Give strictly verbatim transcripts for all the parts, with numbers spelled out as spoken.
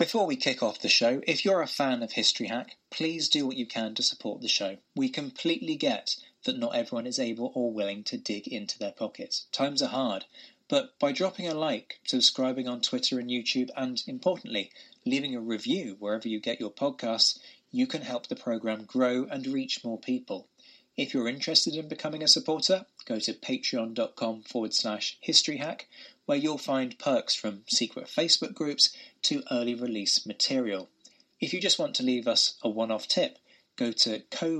Before we kick off the show, if you're a fan of History Hack, please do what you can to support the show. We completely get that not everyone is able or willing to dig into their pockets. Times are hard, but by dropping a like, subscribing on Twitter and YouTube, and importantly, leaving a review wherever you get your podcasts, you can help the programme grow and reach more people. If you're interested in becoming a supporter, go to patreon.com forward slash historyhack, where you'll find perks from secret Facebook groups to early release material. If you just want to leave us a one-off tip, go to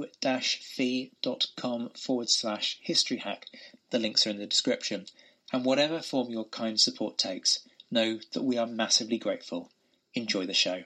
ko-fi.com forward slash historyhack. The links are in the description. And whatever form your kind support takes, know that we are massively grateful. Enjoy the show.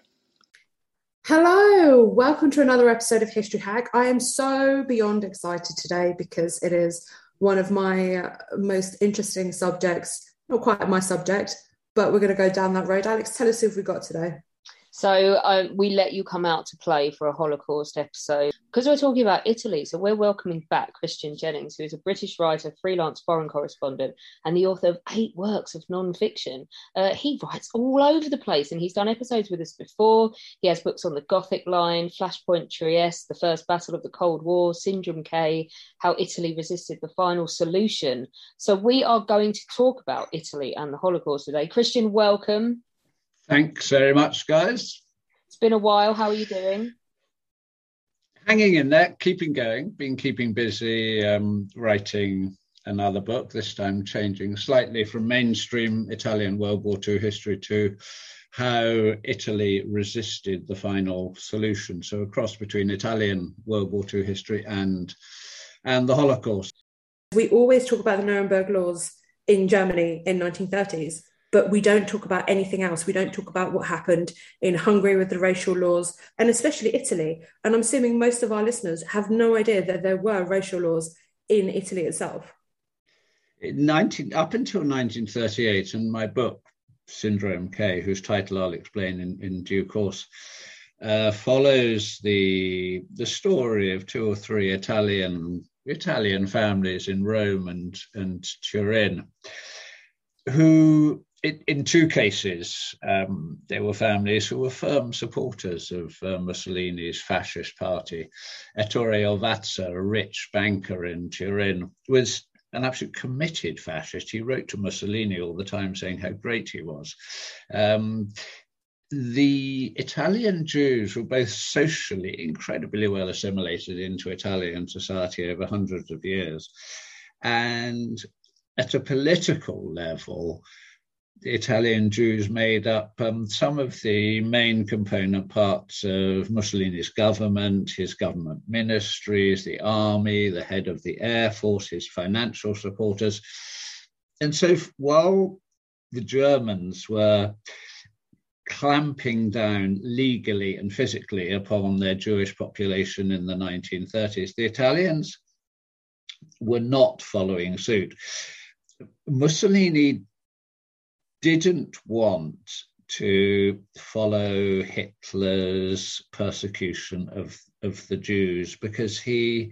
Hello, welcome to another episode of History Hack. I am so beyond excited today because it is one of my uh, most interesting subjects. Not quite my subject, but we're going to go down that road. Alex, tell us who we got today. So uh, we let you come out to play for a Holocaust episode because we're talking about Italy. So we're welcoming back Christian Jennings, who is a British writer, freelance foreign correspondent, and the author of eight works of non-fiction. Uh, he writes all over the place, and he's done episodes with us before. He has books on the Gothic line, Flashpoint Trieste, the First Battle of the Cold War, Syndrome K, How Italy Resisted the Final Solution. So we are going to talk about Italy and the Holocaust today. Christian, welcome. Thanks very much, guys. It's been a while. How are you doing? Hanging in there, keeping going, been keeping busy, um, writing another book, this time changing slightly from mainstream Italian World War Two history to how Italy resisted the final solution. So a cross between Italian World War Two history and, and the Holocaust. We always talk about the Nuremberg laws in Germany in nineteen thirties. But we don't talk about anything else. We don't talk about what happened in Hungary with the racial laws, and especially Italy. And I'm assuming most of our listeners have no idea that there were racial laws in Italy itself. In nineteen, up until nineteen thirty-eight, and my book, Syndrome K, whose title I'll explain in, in due course, uh, follows the, the story of two or three Italian, Italian families in Rome and, and Turin, who... In two cases, um, there were families who were firm supporters of uh, Mussolini's fascist party. Ettore Ovazza, a rich banker in Turin, was an absolute committed fascist. He wrote to Mussolini all the time saying how great he was. Um, the Italian Jews were both socially incredibly well assimilated into Italian society over hundreds of years. And at a political level, the Italian Jews made up um, some of the main component parts of Mussolini's government, his government ministries, the army, the head of the Air Force, his financial supporters. And so while the Germans were clamping down legally and physically upon their Jewish population in the nineteen thirties, the Italians were not following suit. Mussolini didn't want to follow Hitler's persecution of, of the Jews because he,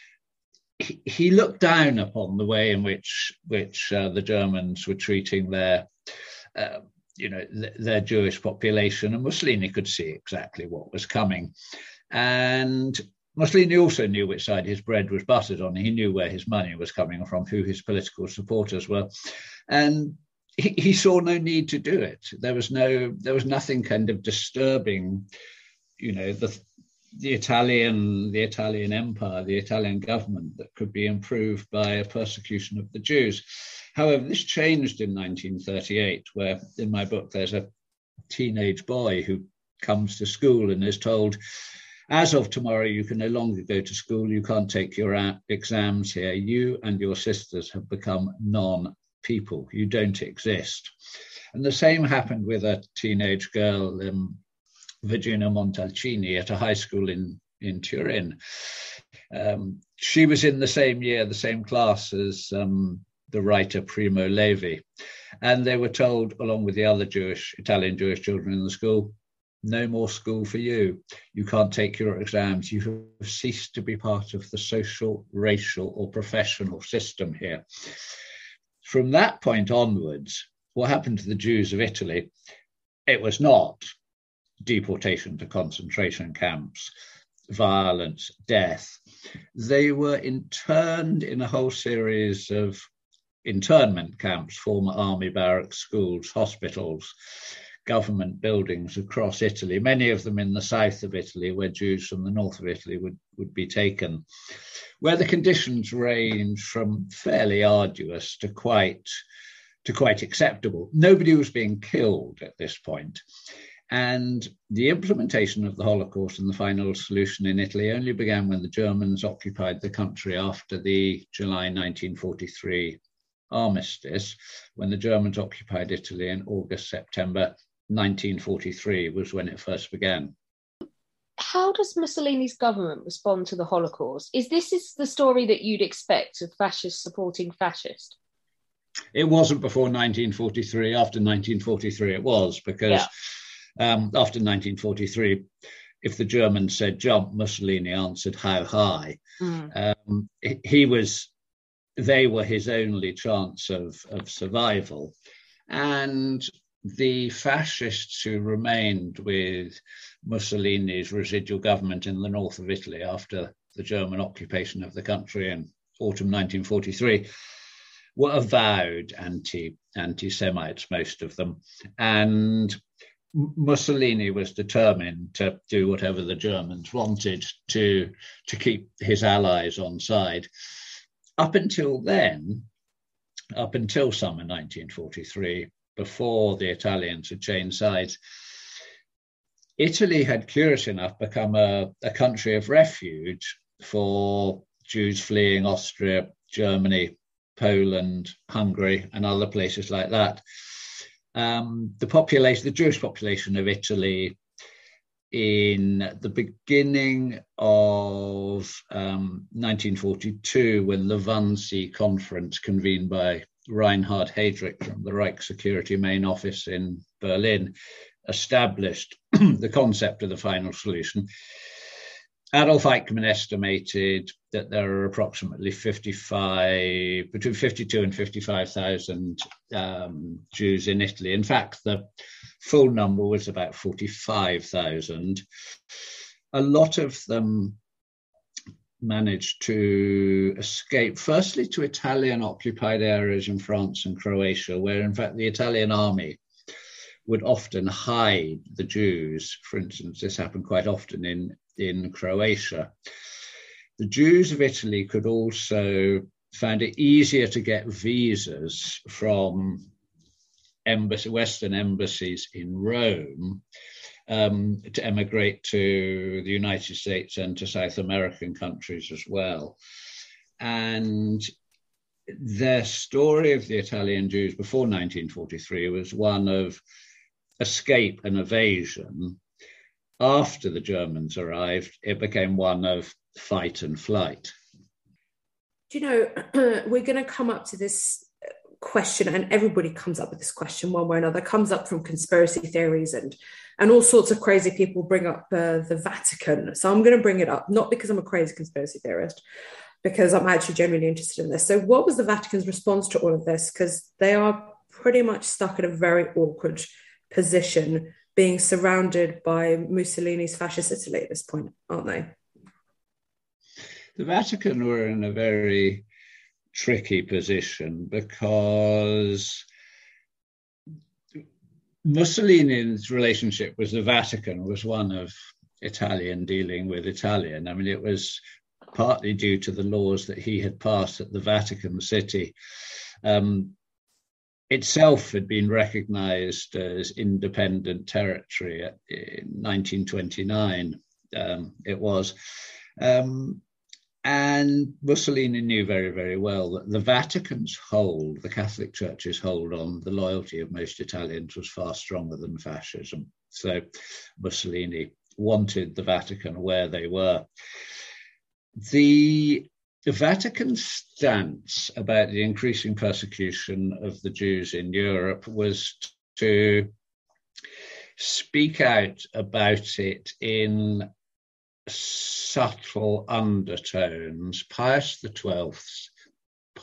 he he looked down upon the way in which which uh, the Germans were treating their uh, you know th- their Jewish population, and Mussolini could see exactly what was coming. And Mussolini also knew which side his bread was buttered on. He knew where his money was coming from, who his political supporters were, and He, he saw no need to do it. There was no, there was nothing kind of disturbing, you know, the the Italian, the Italian empire, the Italian government that could be improved by a persecution of the Jews. However, this changed in nineteen thirty-eight, where in my book there's a teenage boy who comes to school and is told, as of tomorrow, you can no longer go to school. You can't take your exams here. You and your sisters have become non people. You don't exist. And the same happened with a teenage girl, um, Virginia Montalcini, at a high school in, in Turin. Um, she was in the same year, the same class as um, the writer Primo Levi. And they were told, along with the other Jewish, Italian Jewish children in the school, no more school for you. You can't take your exams. You have ceased to be part of the social, racial, or professional system here. From that point onwards, what happened to the Jews of Italy? It was not deportation to concentration camps, violence, death. They were interned in a whole series of internment camps, former army barracks, schools, hospitals, government buildings across Italy, many of them in the south of Italy, where Jews from the north of Italy would, would be taken, where the conditions range from fairly arduous to quite, to quite acceptable. Nobody was being killed at this point. And the implementation of the Holocaust and the final solution in Italy only began when the Germans occupied the country after the July nineteen forty-three armistice. When the Germans occupied Italy in August, September nineteen forty-three was when it first began. How does Mussolini's government respond to the Holocaust? Is this is the story that you'd expect of fascists supporting fascists? It wasn't before nineteen forty-three. After nineteen forty-three it was, because yeah. um, after nineteen forty-three, if the Germans said jump, Mussolini answered how high. Mm. Um, he was, they were his only chance of, of survival. And the fascists who remained with Mussolini's residual government in the north of Italy after the German occupation of the country in autumn nineteen forty-three were avowed anti, anti-Semites, most of them. And Mussolini was determined to do whatever the Germans wanted to, to keep his allies on side. Up until then, up until summer nineteen forty-three, before the Italians had changed sides, Italy had, curious enough, become a, a country of refuge for Jews fleeing Austria, Germany, Poland, Hungary, and other places like that. Um, the population, the Jewish population of Italy in the beginning of um, nineteen forty-two, when the Wannsee Conference convened by Reinhard Heydrich from the Reich Security Main Office in Berlin established the concept of the final solution. Adolf Eichmann estimated that there are approximately fifty-five, between fifty-two and fifty-five thousand um, Jews in Italy. In fact, the full number was about forty-five thousand. A lot of them managed to escape, firstly to Italian-occupied areas in France and Croatia, where in fact the Italian army would often hide the Jews. For instance, this happened quite often in, in Croatia. The Jews of Italy could also find it easier to get visas from embassy, Western embassies in Rome um, to emigrate to the United States and to South American countries as well. And their story of the Italian Jews before nineteen forty-three was one of escape and evasion. After the Germans arrived, it became one of fight and flight. Do you know, we're going to come up to this question, and everybody comes up with this question one way or another, comes up from conspiracy theories, and and all sorts of crazy people bring up uh, the Vatican. So I'm going to bring it up, not because I'm a crazy conspiracy theorist, because I'm actually genuinely interested in this. So what was the Vatican's response to all of this? Because they are pretty much stuck in a very awkward position, being surrounded by Mussolini's fascist Italy at this point, aren't they? The Vatican were in a very tricky position because Mussolini's relationship with the Vatican was one of Italian dealing with Italian. I mean, it was partly due to the laws that he had passed at the Vatican City. Um, itself had been recognized as independent territory in nineteen twenty-nine, um, it was. Um, and Mussolini knew very, very well that the Vatican's hold, the Catholic Church's hold on the loyalty of most Italians was far stronger than fascism. So Mussolini wanted the Vatican where they were. The The Vatican's stance about the increasing persecution of the Jews in Europe was to speak out about it in subtle undertones. Pius the twelfth's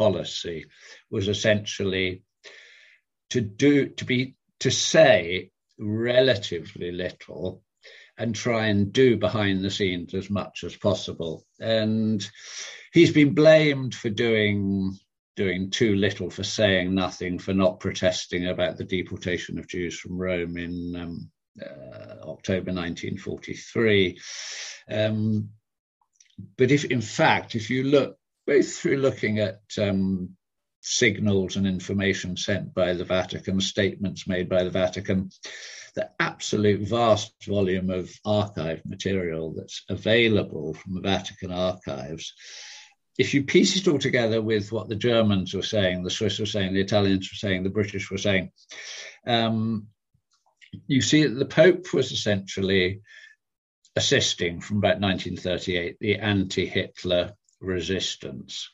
policy was essentially to do to be to say relatively little and try and do behind the scenes as much as possible. And he's been blamed for doing doing too little, for saying nothing, for not protesting about the deportation of Jews from Rome in um, uh, October nineteen forty-three. Um, but if, in fact, if you look, both through looking at um, signals and information sent by the Vatican, statements made by the Vatican, the absolute vast volume of archive material that's available from the Vatican archives, if you piece it all together with what the Germans were saying, the Swiss were saying, the Italians were saying, the British were saying, um, you see that the Pope was essentially assisting from about nineteen thirty-eight, the anti-Hitler resistance.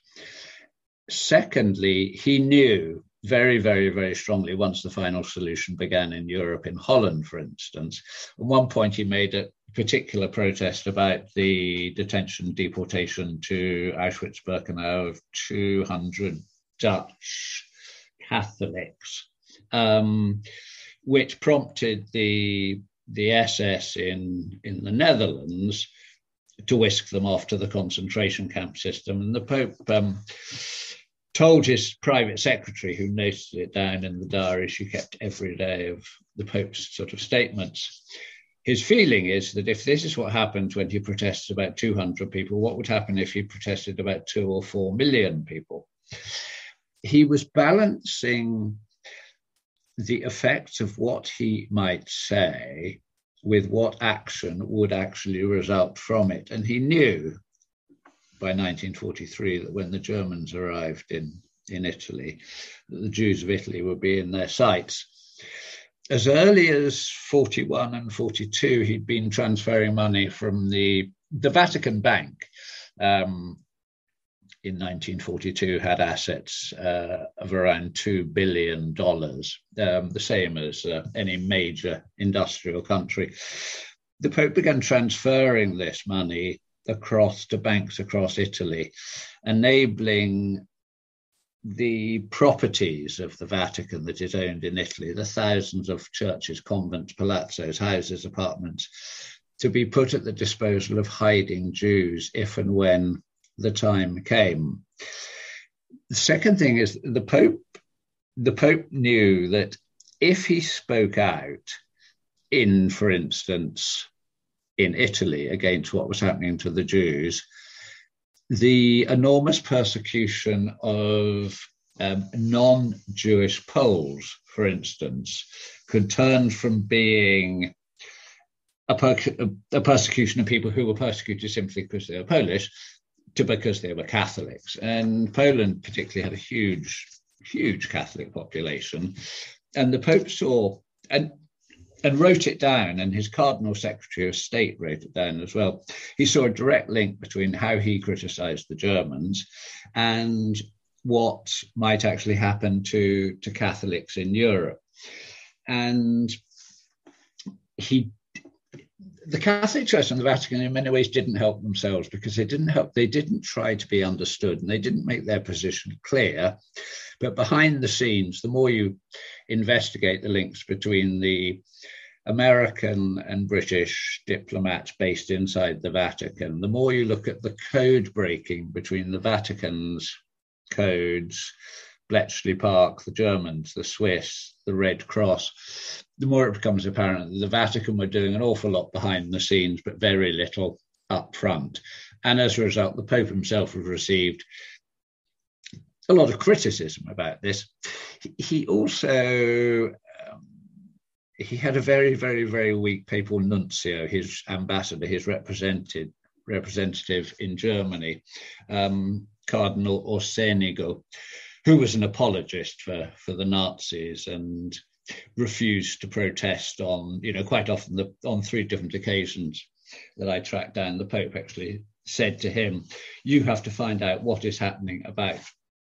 Secondly, he knew very, very, very strongly, once the final solution began in Europe, in Holland, for instance. At one point, he made a particular protest about the detention, deportation to Auschwitz-Birkenau of two hundred Dutch Catholics, um, which prompted the, the S S in, in the Netherlands to whisk them off to the concentration camp system. And the Pope um, told his private secretary, who noted it down in the diary she kept every day of the Pope's sort of statements, his feeling is that if this is what happens when he protests about two hundred people, what would happen if he protested about two or four million people? He was balancing the effects of what he might say with what action would actually result from it. And he knew by nineteen forty-three that when the Germans arrived in, in Italy, that the Jews of Italy would be in their sights. As early as forty-one and forty-two, he'd been transferring money from the, the Vatican Bank. Um, in nineteen forty-two had assets uh, of around two billion dollars, um, the same as uh, any major industrial country. The Pope began transferring this money across to banks across Italy, enabling the properties of the Vatican that it owned in Italy, the thousands of churches, convents, palazzos, houses, apartments, to be put at the disposal of hiding Jews if and when the time came. The second thing is the Pope, the Pope knew that if he spoke out in, for instance, in Italy against what was happening to the Jews, the enormous persecution of um, non-Jewish Poles, for instance, could turn from being a, per- a persecution of people who were persecuted simply because they were Polish to because they were Catholics. And Poland particularly had a huge, huge Catholic population. And the Pope saw and and wrote it down, and his Cardinal Secretary of State wrote it down as well. He saw a direct link between how he criticized the Germans and what might actually happen to, to Catholics in Europe. And he, the Catholic Church and the Vatican in many ways didn't help themselves, because they didn't help, they didn't try to be understood, and they didn't make their position clear. But behind the scenes, the more you investigate the links between the American and British diplomats based inside the Vatican, the more you look at the code breaking between the Vatican's codes, Bletchley Park, the Germans, the Swiss, the Red Cross, the more it becomes apparent that the Vatican were doing an awful lot behind the scenes, but very little up front. And as a result, the Pope himself has received a lot of criticism about this. He also, um, he had a very, very, very weak papal nuncio, his ambassador, his represented, representative in Germany, um, Cardinal Orsenigo, who was an apologist for, for the Nazis and refused to protest on, you know, quite often the, on three different occasions that I tracked down, the Pope actually said to him, you have to find out what is happening about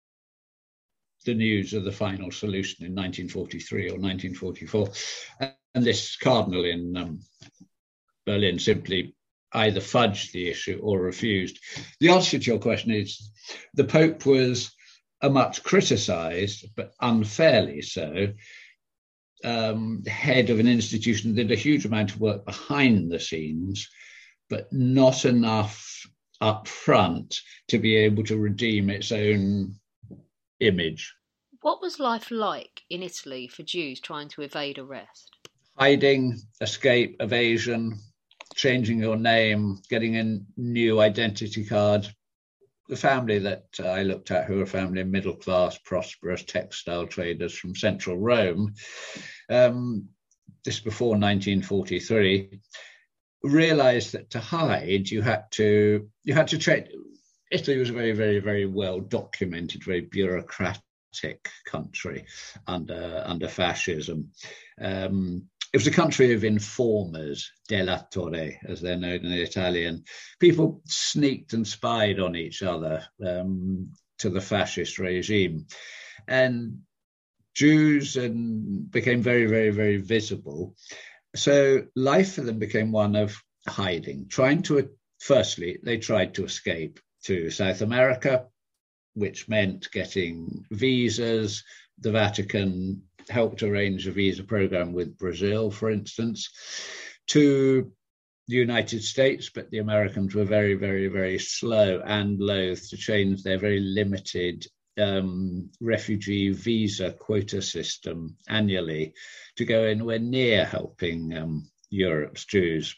the news of the final solution in nineteen forty-three or nineteen forty-four. And this cardinal in um, Berlin simply either fudged the issue or refused. The answer to your question is the Pope was a much criticised, but unfairly so, um, head of an institution that did a huge amount of work behind the scenes, but not enough up front to be able to redeem its own image. What was life like in Italy for Jews trying to evade arrest? Hiding, escape, evasion, changing your name, getting a new identity card. The family that I looked at, who were a family of middle-class, prosperous textile traders from central Rome, um, this before nineteen forty-three, realised that to hide, you had to you had to trade. Italy was a very, very, very well documented, very bureaucratic country under under fascism. Um, It was a country of informers, delatori, as they're known in Italian. People sneaked and spied on each other um, to the fascist regime. And Jews and became very, very, very visible. So life for them became one of hiding, trying to, firstly, they tried to escape to South America, which meant getting visas. The Vatican helped arrange a visa program with Brazil, for instance, to the United States, but the Americans were very, very, very slow and loath to change their very limited um, refugee visa quota system annually to go anywhere near helping um, Europe's Jews.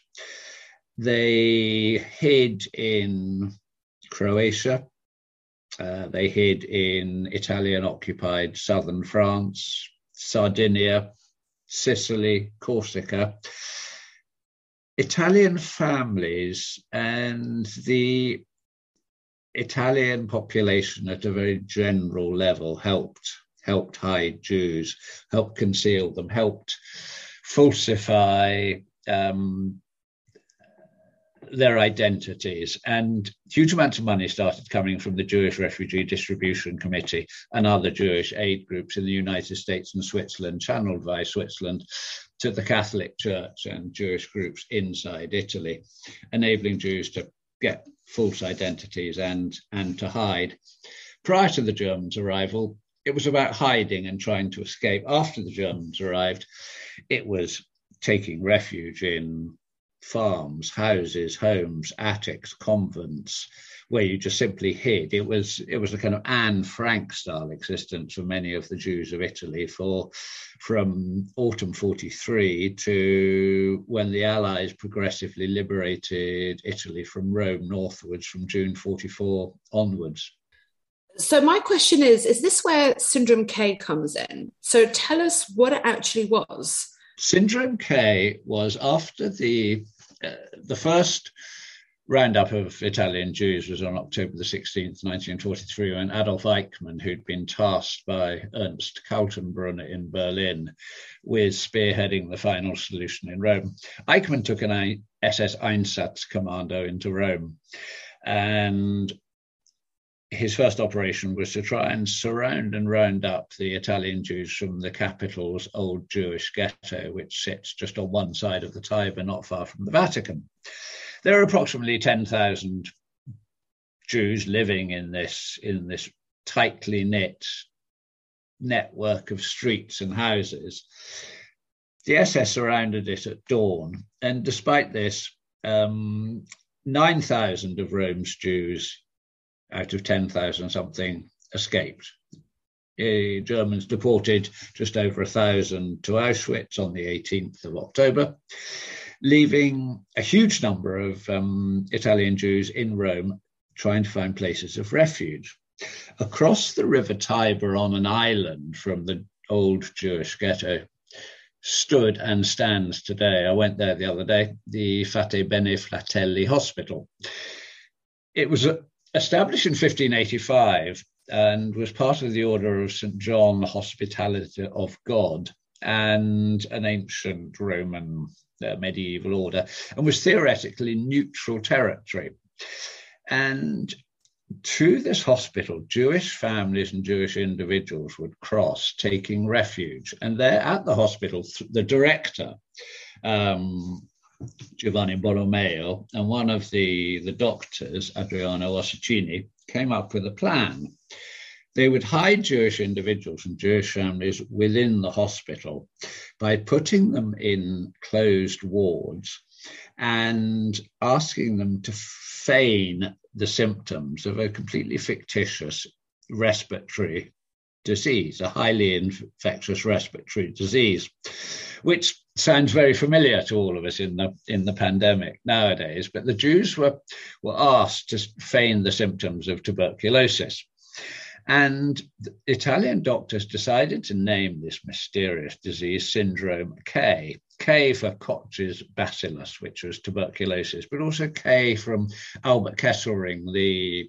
They hid in Croatia. Uh, they hid in Italian-occupied southern France, Sardinia, Sicily, Corsica. Italian families and the Italian population at a very general level helped, helped hide Jews, helped conceal them, helped falsify um, their identities, and huge amounts of money started coming from the Jewish Refugee Distribution Committee and other Jewish aid groups in the United States and Switzerland, channeled via Switzerland to the Catholic Church and Jewish groups inside Italy, enabling Jews to get false identities and, and to hide. Prior to the Germans' arrival, it was about hiding and trying to escape. After the Germans arrived, it was taking refuge in farms, houses, homes, attics, convents, where you just simply hid. It was it was a kind of Anne Frank style existence for many of the Jews of Italy for from autumn forty-three to when the Allies progressively liberated Italy from Rome northwards from June forty-four onwards. So my question is, is this where Syndrome K comes in? So tell us what it actually was. Syndrome K was after the uh, the first roundup of Italian Jews was on October the sixteenth, nineteen forty-three, when Adolf Eichmann, who'd been tasked by Ernst Kaltenbrunner in Berlin with spearheading the final solution in Rome. Eichmann took an S S Einsatzkommando into Rome, and his first operation was to try and surround and round up the Italian Jews from the capital's old Jewish ghetto, which sits just on one side of the Tiber, not far from the Vatican. There are approximately ten thousand Jews living in this, in this tightly knit network of streets and houses. The S S surrounded it at dawn, and despite this, um, nine thousand of Rome's Jews out of ten thousand something escaped. The Germans deported just over a thousand to Auschwitz on the eighteenth of October, leaving a huge number of um, Italian Jews in Rome trying to find places of refuge. Across the River Tiber on an island from the old Jewish ghetto stood and stands today, I went there the other day, the Fate Bene Fratelli Hospital. It was a established in fifteen eighty-five and was part of the Order of Saint John, the Hospitality of God, and an ancient Roman uh, medieval order, and was theoretically neutral territory. And to this hospital, Jewish families and Jewish individuals would cross, taking refuge. And there at the hospital, the director, um, Giovanni Borromeo, and one of the, the doctors, Adriano Ossicini, came up with a plan they would hide Jewish individuals and Jewish families within the hospital by putting them in closed wards and asking them to feign the symptoms of a completely fictitious respiratory disease, a highly infectious respiratory disease, which sounds very familiar to all of us in the in the pandemic nowadays. But the Jews were, were asked to feign the symptoms of tuberculosis. And Italian doctors decided to name this mysterious disease Syndrome K. K for Koch's bacillus, which was tuberculosis, but also K from Albert Kesselring, the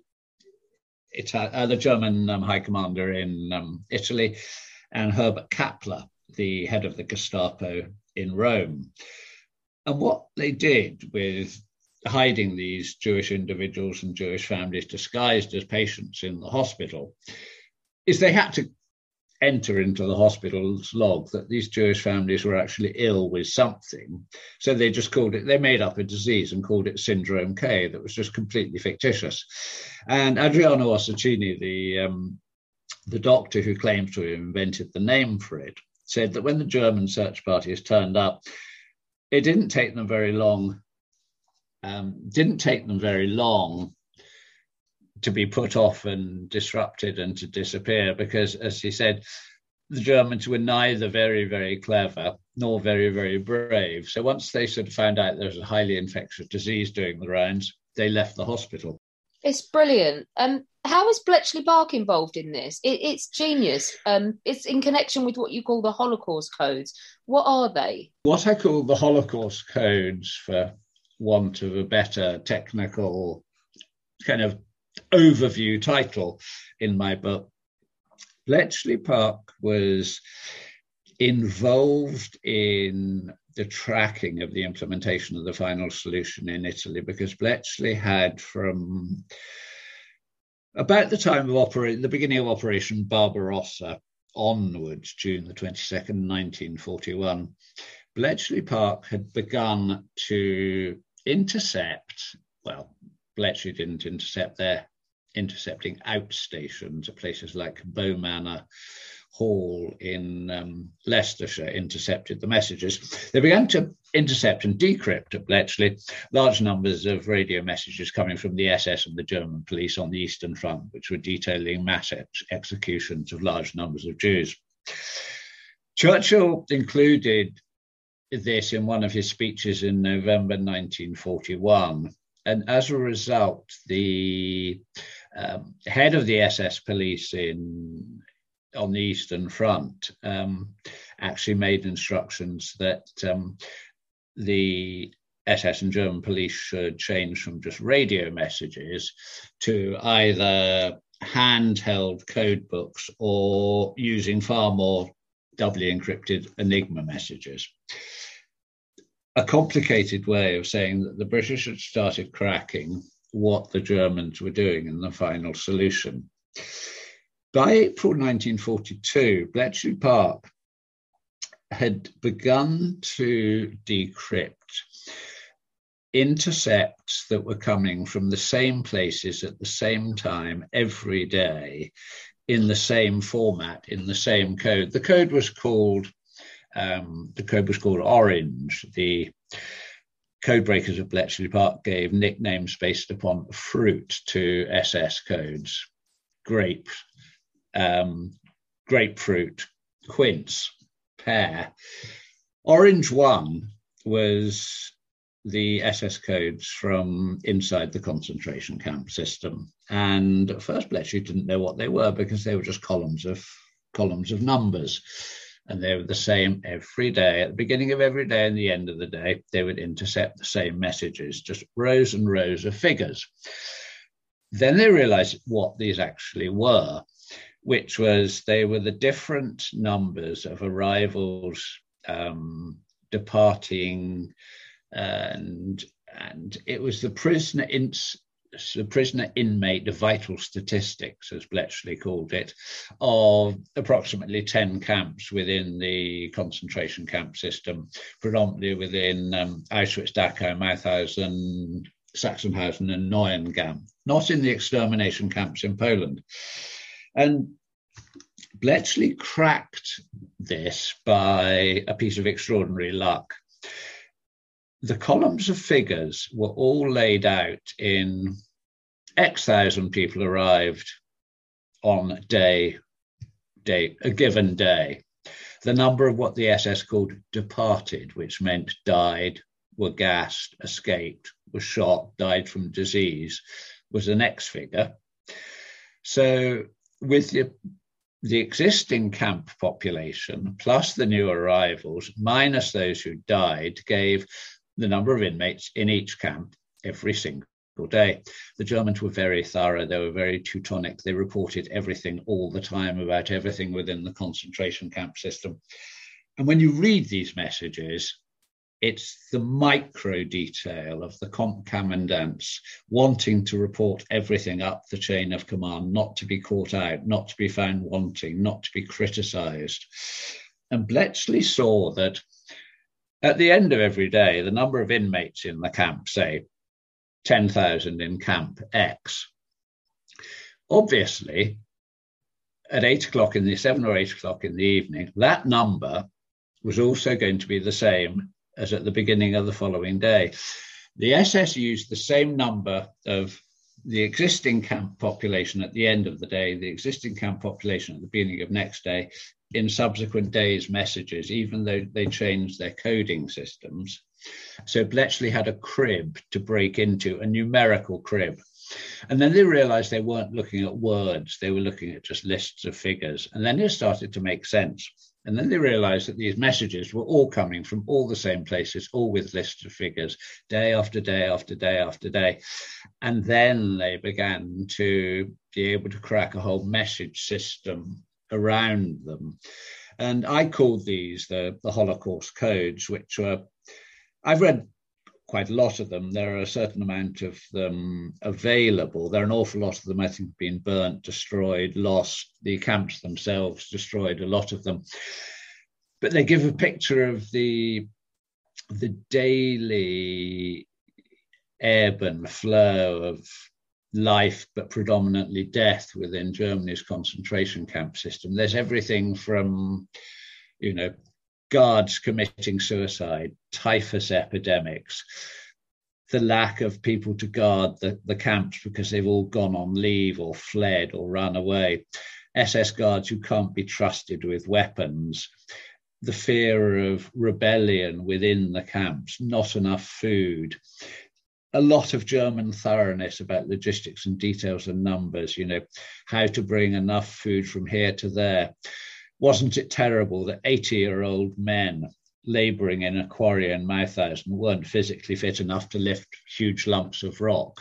Ita- uh, the German um, high commander in um, Italy, and Herbert Kappler, the head of the Gestapo in Rome. And what they did with hiding these Jewish individuals and Jewish families disguised as patients in the hospital is they had to enter into the hospital's log that these Jewish families were actually ill with something. So they just called it, they made up a disease and called it Syndrome K that was just completely fictitious. And Adriano Ossicini, the, um, the doctor who claims to have invented the name for it, said that when the German search parties turned up, it didn't take them very long, um, didn't take them very long to be put off and disrupted and to disappear, because, as he said, the Germans were neither very, very clever nor very, very brave. So once they sort of found out there was a highly infectious disease doing the rounds, they left the hospital. It's brilliant. Um, how is Bletchley Park involved in this? It, it's genius. Um, it's in connection with what you call the Holocaust codes. What are they? What I call the Holocaust codes, for want of a better technical kind of overview title in my book. Bletchley Park was involved in the tracking of the implementation of the final solution in Italy, because Bletchley had, from about the time of operation, the beginning of Operation Barbarossa onwards, June the twenty-second, nineteen forty-one, Bletchley Park had begun to intercept, well, Bletchley didn't intercept, their intercepting outstations at places like Bow Manor Hall in um, Leicestershire intercepted the messages. They began to intercept and decrypt at Bletchley large numbers of radio messages coming from the S S and the German police on the Eastern Front, which were detailing mass ex- executions of large numbers of Jews. Churchill included this in one of his speeches in November nineteen forty-one. And as a result, the um, head of the S S police in on the Eastern Front um, actually made instructions that um, the S S and German police should change from just radio messages to either handheld code books or using far more doubly encrypted Enigma messages. A complicated way of saying that the British had started cracking what the Germans were doing in the final solution. By April nineteen forty-two, Bletchley Park had begun to decrypt intercepts that were coming from the same places at the same time every day in the same format, in the same code. The code was called Um, the code was called Orange. The code breakers of Bletchley Park gave nicknames based upon fruit to S S codes: grape, um, grapefruit, quince, pear. Orange one was the S S codes from inside the concentration camp system. And at first Bletchley didn't know what they were, because they were just columns of columns of numbers. And they were the same every day. At the beginning of every day and the end of the day, they would intercept the same messages, just rows and rows of figures. Then they realized what these actually were, which was they were the different numbers of arrivals, um, departing, and, and it was the prisoner in, the prisoner inmate vital statistics, as Bletchley called it, of approximately ten camps within the concentration camp system, predominantly within um, Auschwitz, Dachau, Mauthausen, Sachsenhausen and Neuengamme, not in the extermination camps in Poland. And Bletchley cracked this by a piece of extraordinary luck. The columns of figures were all laid out in X thousand people arrived on day, day, a given day. The number of what the S S called departed, which meant died, were gassed, escaped, were shot, died from disease, was the next figure. So with the, the existing camp population, plus the new arrivals, minus those who died, gave the number of inmates in each camp every single day. The Germans were very thorough. They were very Teutonic. They reported everything all the time about everything within the concentration camp system. And when you read these messages, it's the micro detail of the comp commandants wanting to report everything up the chain of command, not to be caught out, not to be found wanting, not to be criticized. And Bletchley saw that at the end of every day, the number of inmates in the camp, say ten thousand in camp X, obviously at eight o'clock in the seven or eight o'clock in the evening, that number was also going to be the same as at the beginning of the following day. The S S used the same number of the existing camp population at the end of the day, the existing camp population at the beginning of next day, in subsequent days' messages, even though they changed their coding systems. So Bletchley had a crib to break into, a numerical crib. And then they realized they weren't looking at words, they were looking at just lists of figures. And then it started to make sense. And then they realized that these messages were all coming from all the same places, all with lists of figures, day after day after day after day. And then they began to be able to crack a whole message system around them. And I called these the, the Holocaust codes, which were, I've read quite a lot of them. There are a certain amount of them available. There are an awful lot of them, I think, been burnt, destroyed, lost. The camps themselves destroyed, a lot of them. But they give a picture of the, the daily ebb and flow of life, but predominantly death within Germany's concentration camp system. There's everything from, you know, guards committing suicide, typhus epidemics, the lack of people to guard the, the camps because they've all gone on leave or fled or run away, S S guards who can't be trusted with weapons, the fear of rebellion within the camps, not enough food, a lot of German thoroughness about logistics and details and numbers, you know, how to bring enough food from here to there. Wasn't it terrible that eighty-year-old men labouring in a quarry in Mauthausen weren't physically fit enough to lift huge lumps of rock?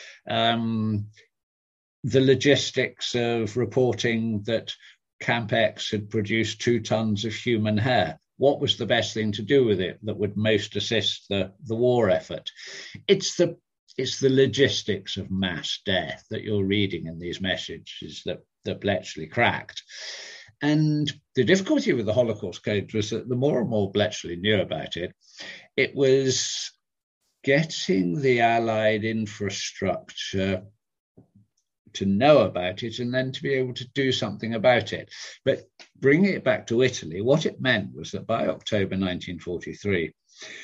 Um, the logistics of reporting that Camp X had produced two tons of human hair. What was the best thing to do with it that would most assist the, the war effort? It's the it's the logistics of mass death that you're reading in these messages that, that Bletchley cracked. And the difficulty with the Holocaust Code was that the more and more Bletchley knew about it, it was getting the Allied infrastructure to know about it and then to be able to do something about it. But bringing it back to Italy, what it meant was that by October nineteen forty-three,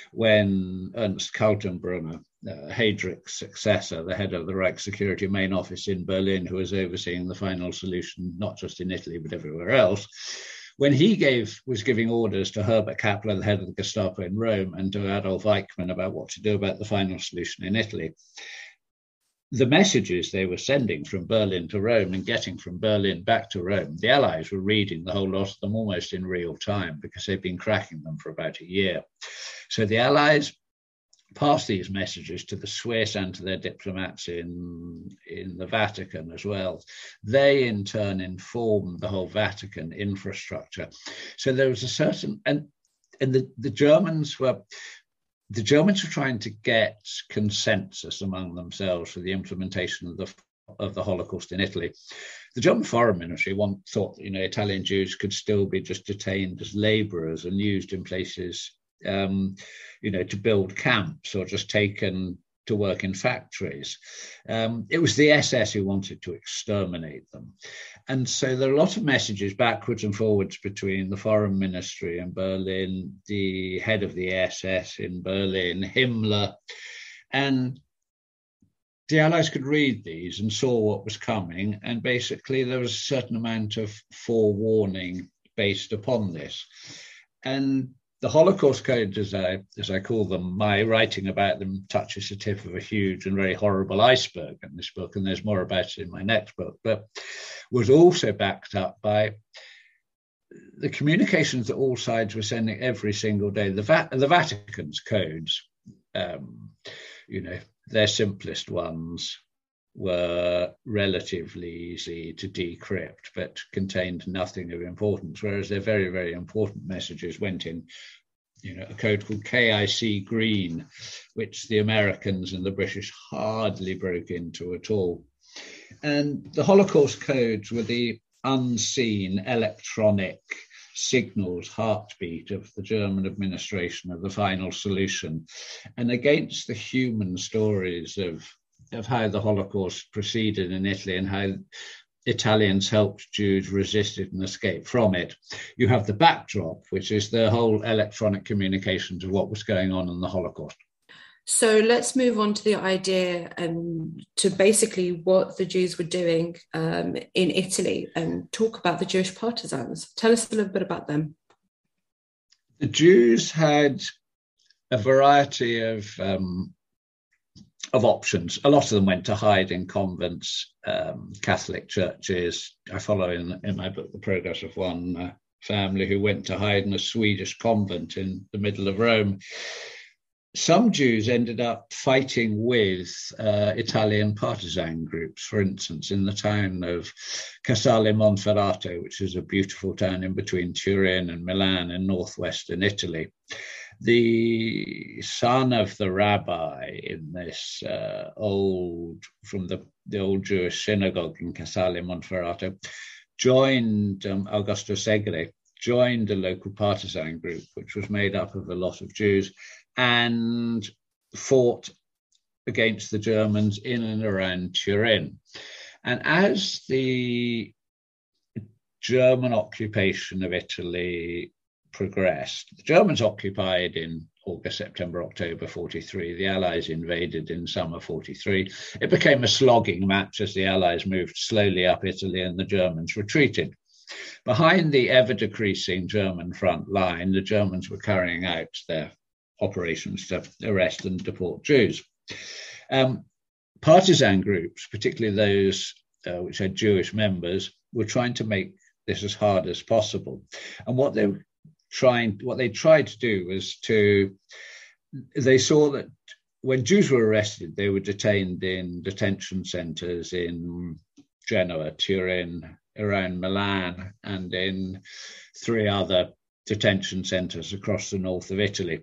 when Ernst Kaltenbrunner, uh, Heydrich's successor, the head of the Reich Security Main Office in Berlin, who was overseeing the final solution, not just in Italy, but everywhere else, when he gave was giving orders to Herbert Kappler, the head of the Gestapo in Rome, and to Adolf Eichmann about what to do about the final solution in Italy, the messages they were sending from Berlin to Rome and getting from Berlin back to Rome, the Allies were reading the whole lot of them almost in real time because they'd been cracking them for about a year. So the Allies passed these messages to the Swiss and to their diplomats in, in the Vatican as well. They in turn informed the whole Vatican infrastructure. So there was a certain, and, and the, the Germans were, The Germans were trying to get consensus among themselves for the implementation of the of the Holocaust in Italy. The German Foreign Ministry one thought, you know, Italian Jews could still be just detained as labourers and used in places, um, you know, to build camps, or just taken to work in factories. Um, it was the S S who wanted to exterminate them. And so there are a lot of messages backwards and forwards between the foreign ministry in Berlin, the head of the S S in Berlin, Himmler, and the Allies could read these and saw what was coming. And basically there was a certain amount of forewarning based upon this. And the Holocaust codes, as I, as I call them, my writing about them touches the tip of a huge and very horrible iceberg in this book, and there's more about it in my next book, but was also backed up by the communications that all sides were sending every single day. The, Va- the Vatican's codes, um, you know, their simplest ones were relatively easy to decrypt, but contained nothing of importance, whereas their very, very important messages went in, you know, a code called K I C Green, which the Americans and the British hardly broke into at all. And the Holocaust codes were the unseen electronic signals, heartbeat of the German administration of the final solution. And against the human stories of of how the Holocaust proceeded in Italy and how Italians helped Jews resist it and escape from it, you have the backdrop, which is the whole electronic communications of what was going on in the Holocaust. So let's move on to the idea um, to basically what the Jews were doing um, in Italy and talk about the Jewish partisans. Tell us a little bit about them. The Jews had a variety of um, of options. A lot of them went to hide in convents, um, Catholic churches. I follow in, in my book the progress of one uh, family who went to hide in a Swedish convent in the middle of Rome. Some Jews ended up fighting with uh, Italian partisan groups, for instance, in the town of Casale Monferrato, which is a beautiful town in between Turin and Milan in northwestern Italy. The son of the rabbi in this uh, old, from the, the old Jewish synagogue in Casale Monferrato, joined um, Augusto Segre, joined a local partisan group, which was made up of a lot of Jews, and fought against the Germans in and around Turin. And as the German occupation of Italy progressed, the Germans occupied in August, September, October forty-three. The Allies invaded in summer forty-three. It became a slogging match as the Allies moved slowly up Italy and the Germans retreated. Behind the ever-decreasing German front line, the Germans were carrying out their operations to arrest and deport Jews. Um, partisan groups, particularly those uh, which had Jewish members, were trying to make this as hard as possible. And what they were trying, what they tried to do was to, they saw that when Jews were arrested, they were detained in detention centres in Genoa, Turin, around Milan, and in three other detention centres across the north of Italy.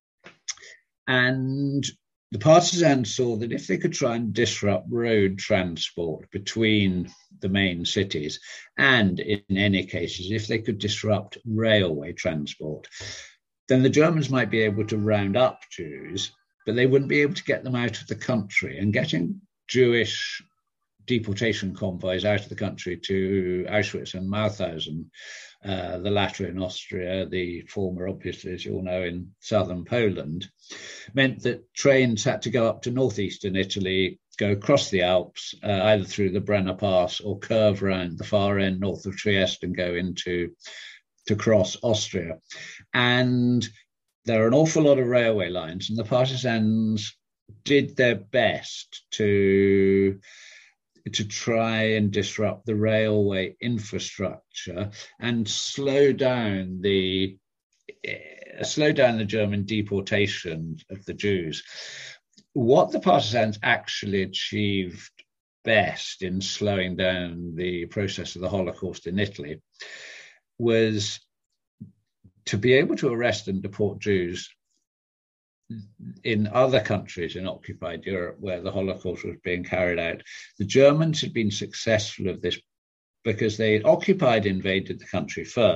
And the partisans saw that if they could try and disrupt road transport between the main cities, and in any cases, if they could disrupt railway transport, then the Germans might be able to round up Jews, but they wouldn't be able to get them out of the country. And getting Jewish deportation convoys out of the country to Auschwitz and Mauthausen, uh, the latter in Austria, the former, obviously, as you all know, in southern Poland, meant that trains had to go up to northeastern Italy, go across the Alps, uh, either through the Brenner Pass or curve around the far end north of Trieste and go into to cross Austria. And there are an awful lot of railway lines, and the partisans did their best to to try and disrupt the railway infrastructure and slow down the uh, slow down the German deportation of the Jews. What the partisans actually achieved best in slowing down the process of the Holocaust in Italy was to be able to arrest and deport Jews in other countries in occupied Europe where the Holocaust was being carried out. The Germans had been successful of this because they had occupied, invaded the country first,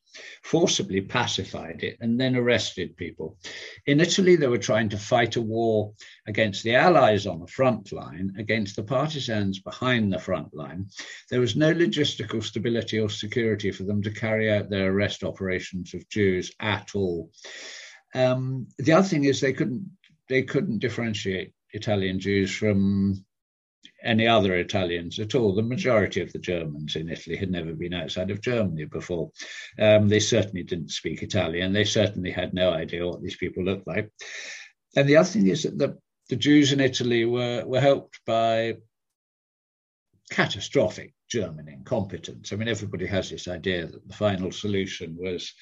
forcibly pacified it, and then arrested people. In Italy, they were trying to fight a war against the Allies on the front line, against the partisans behind the front line. There was no logistical stability or security for them to carry out their arrest operations of Jews at all. Um, the other thing is they couldn't they couldn't differentiate Italian Jews from any other Italians at all. The majority of the Germans in Italy had never been outside of Germany before. Um, they certainly didn't speak Italian. They certainly had no idea what these people looked like. And the other thing is that the, the Jews in Italy were, were helped by catastrophic German incompetence. I mean, everybody has this idea that the final solution was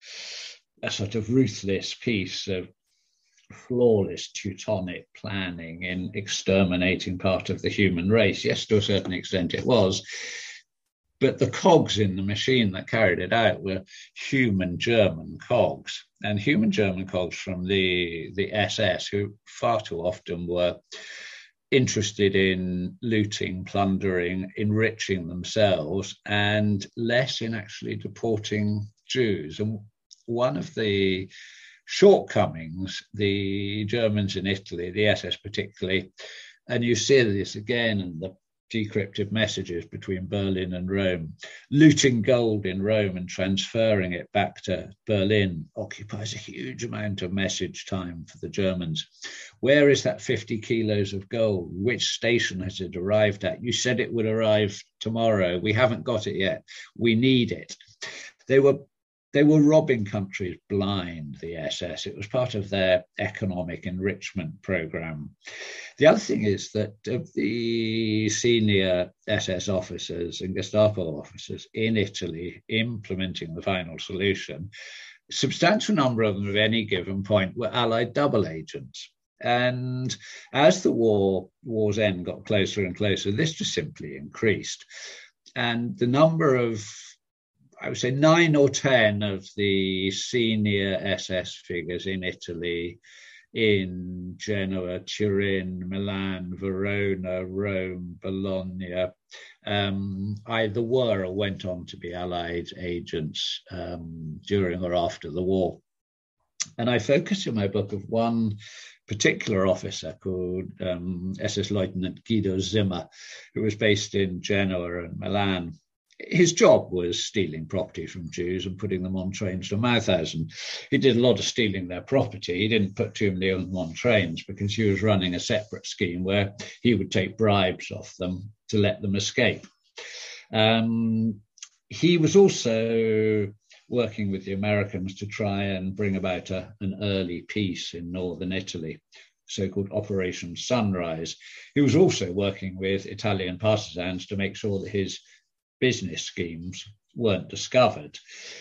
a sort of ruthless piece of flawless Teutonic planning in exterminating part of the human race. Yes, to a certain extent it was, but the cogs in the machine that carried it out were human German cogs, and human German cogs from the, the S S, who far too often were interested in looting, plundering, enriching themselves, and less in actually deporting Jews. And one of the shortcomings the Germans in Italy, the S S particularly, and you see this again in the decrypted messages between Berlin and Rome, looting gold in Rome and transferring it back to Berlin occupies a huge amount of message time for the Germans. Where is that fifty kilos of gold? Which station has it arrived at? You said it would arrive tomorrow. We haven't got it yet. We need it. They were They were robbing countries blind, the S S. It was part of their economic enrichment program. The other thing is that of the senior S S officers and Gestapo officers in Italy implementing the final solution, a substantial number of them at any given point were Allied double agents. And as the war, war's end got closer and closer, this just simply increased. And the number of I would say nine or ten of the senior S S figures in Italy, in Genoa, Turin, Milan, Verona, Rome, Bologna, um, either were or went on to be Allied agents um, during or after the war. And I focus in my book of one particular officer called um, S S Lieutenant Guido Zimmer, who was based in Genoa and Milan. His job was stealing property from Jews and putting them on trains to Mauthausen. He did a lot of stealing their property. He didn't put too many of them on trains because he was running a separate scheme where he would take bribes off them to let them escape. Um, he was also working with the Americans to try and bring about a, an early peace in northern Italy, so-called Operation Sunrise. He was also working with Italian partisans to make sure that his business schemes weren't discovered.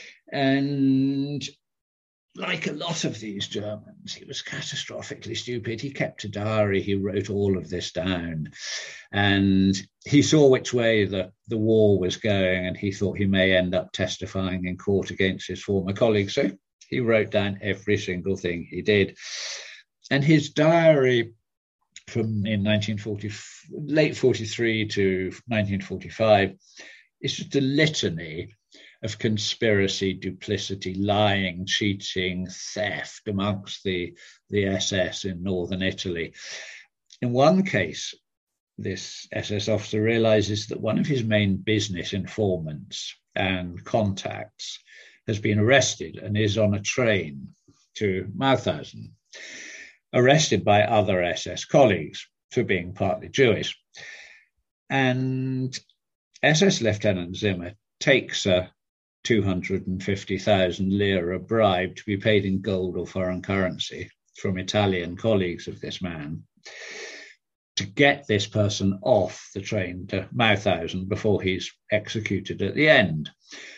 And like a lot of these Germans, he was catastrophically stupid. He kept a diary, he wrote all of this down, and he saw which way the, the war was going, and he thought he may end up testifying in court against his former colleagues. So he wrote down every single thing he did. And his diary from in nineteen forty, late forty-three to nineteen forty-five, it's just a litany of conspiracy, duplicity, lying, cheating, theft amongst the, the S S in northern Italy. In one case, this S S officer realizes that one of his main business informants and contacts has been arrested and is on a train to Mauthausen, arrested by other S S colleagues for being partly Jewish. And S S Lieutenant Zimmer takes a two hundred fifty thousand lira bribe to be paid in gold or foreign currency from Italian colleagues of this man to get this person off the train to Mauthausen before he's executed at the end.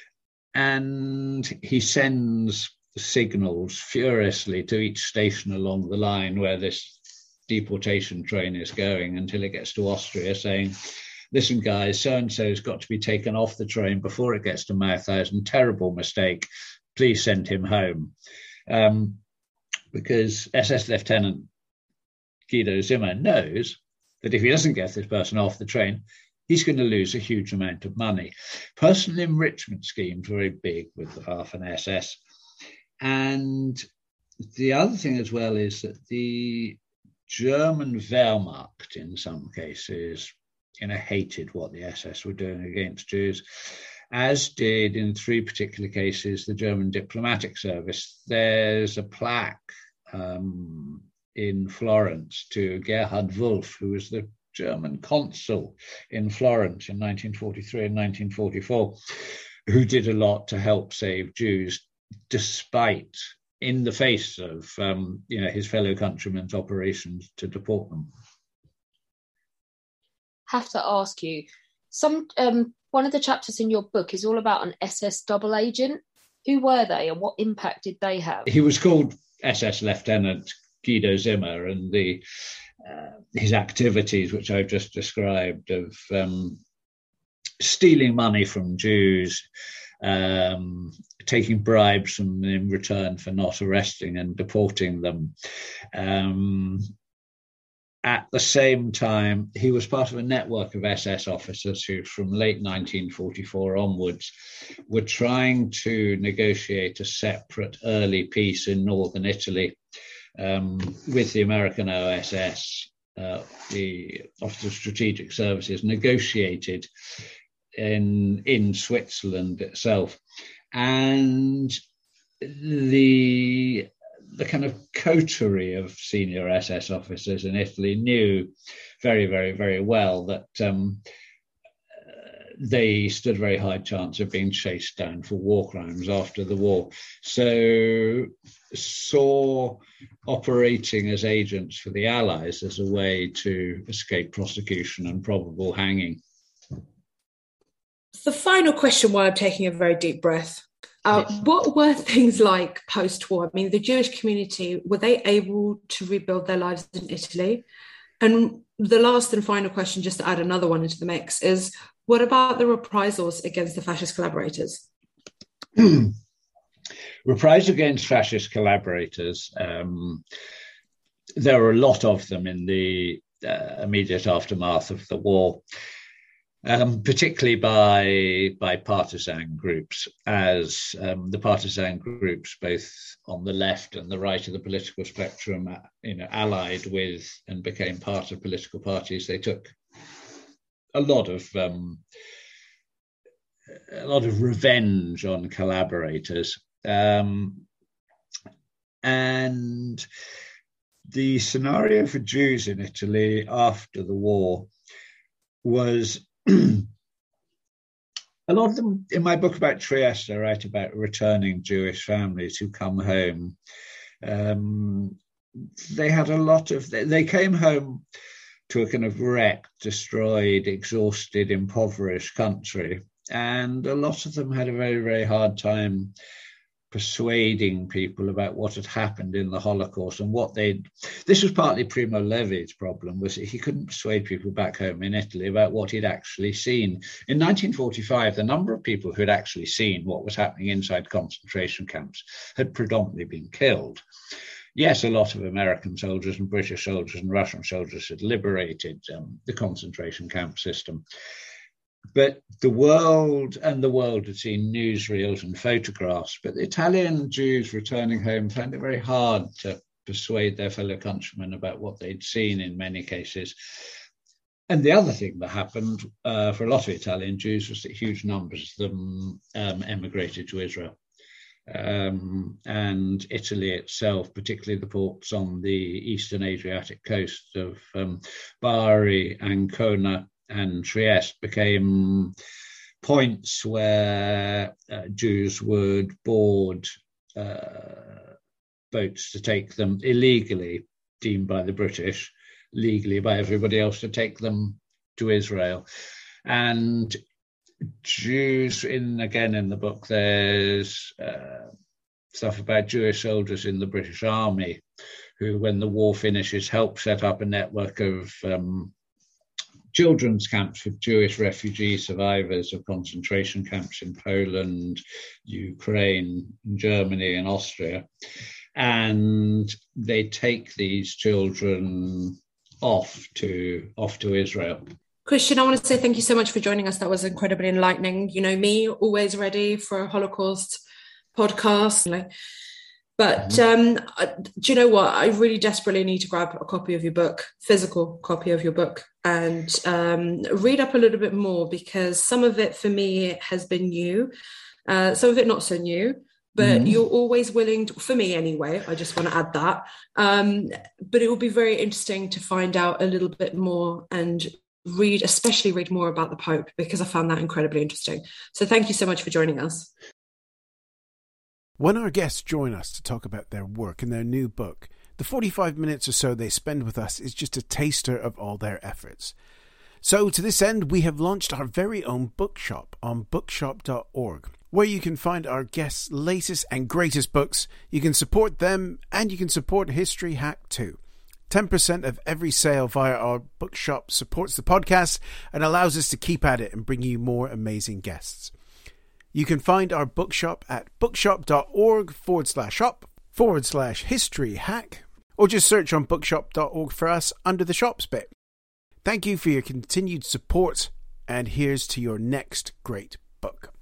And he sends signals furiously to each station along the line where this deportation train is going until it gets to Austria, saying, listen, guys, so-and-so has got to be taken off the train before it gets to Mauthausen. Terrible mistake. Please send him home. Um, because S S Lieutenant Guido Zimmer knows that if he doesn't get this person off the train, he's going to lose a huge amount of money. Personal enrichment schemes were very big with the Waffen S S. And the other thing as well is that the German Wehrmacht, in some cases, you know, hated what the S S were doing against Jews, as did, in three particular cases, the German diplomatic service. There's a plaque um, in Florence to Gerhard Wolff, who was the German consul in Florence in nineteen forty-three and nineteen forty-four, who did a lot to help save Jews, despite, in the face of um, you know, his fellow countrymen's operations to deport them. Have to ask you, some um, one of the chapters in your book is all about an S S double agent. Who were they, and what impact did they have? He was called S S Lieutenant Guido Zimmer, and the uh, his activities, which I've just described, of um, stealing money from Jews, um, taking bribes from them in return for not arresting and deporting them. Um, At the same time, he was part of a network of S S officers who, from late nineteen forty-four onwards, were trying to negotiate a separate early peace in northern Italy um, with the American O S S. Uh, the Office of Strategic Services negotiated in, in Switzerland itself. And the... the kind of coterie of senior S S officers in Italy knew very, very, very well that um, they stood a very high chance of being chased down for war crimes after the war. So saw operating as agents for the Allies as a way to escape prosecution and probable hanging. The final question, while I'm taking a very deep breath, Uh, what were things like post-war? I mean, the Jewish community, were they able to rebuild their lives in Italy? And the last and final question, just to add another one into the mix, is what about the reprisals against the fascist collaborators? Reprisals against fascist collaborators, um, there were a lot of them in the uh, immediate aftermath of the war. Um, particularly by by partisan groups, as um, the partisan groups, both on the left and the right of the political spectrum, you know, allied with and became part of political parties. They took a lot of um, a lot of revenge on collaborators, um, and the scenario for Jews in Italy after the war was. A lot of them, in my book about Trieste, I write about returning Jewish families who come home. Um, they had a lot of, they came home to a kind of wrecked, destroyed, exhausted, impoverished country. And a lot of them had a very, very hard time persuading people about what had happened in the Holocaust and what they'd... This was partly Primo Levi's problem, was that he couldn't persuade people back home in Italy about what he'd actually seen. In nineteen forty-five, the number of people who had actually seen what was happening inside concentration camps had predominantly been killed. Yes, a lot of American soldiers and British soldiers and Russian soldiers had liberated um, the concentration camp system. But the world and the world had seen newsreels and photographs, but the Italian Jews returning home found it very hard to persuade their fellow countrymen about what they'd seen in many cases. And the other thing that happened uh, for a lot of Italian Jews was that huge numbers of them um, emigrated to Israel. Um, and Italy itself, particularly the ports on the eastern Adriatic coast of um, Bari, Ancona, and Trieste became points where uh, Jews would board uh, boats to take them illegally, deemed by the British, legally by everybody else, to take them to Israel. And Jews, in again in the book, there's uh, stuff about Jewish soldiers in the British Army who, when the war finishes, help set up a network of um, children's camps for Jewish refugee survivors of concentration camps in Poland, Ukraine, Germany, and Austria. And they take these children off to off to Israel. Christian, I want to say thank you so much for joining us. That was incredibly enlightening. You know me, always ready for a Holocaust podcast. But mm-hmm. um, do you know what? I really desperately need to grab a copy of your book, physical copy of your book, and um, read up a little bit more, because some of it for me has been new, uh, some of it not so new. But mm-hmm. you're always willing to, for me anyway, I just want to add that. Um, but it will be very interesting to find out a little bit more and read, especially read more about the Pope, because I found that incredibly interesting. So thank you so much for joining us. When our guests join us to talk about their work and their new book, the forty-five minutes or so they spend with us is just a taster of all their efforts. So to this end, we have launched our very own bookshop on bookshop dot org. Where you can find our guests' latest and greatest books. You can support them, and you can support History Hack too. ten percent of every sale via our bookshop supports the podcast and allows us to keep at it and bring you more amazing guests. You can find our bookshop at bookshop dot org forward slash shop forward slash history hack, or just search on bookshop dot org for us under the shops bit. Thank you for your continued support, and here's to your next great book.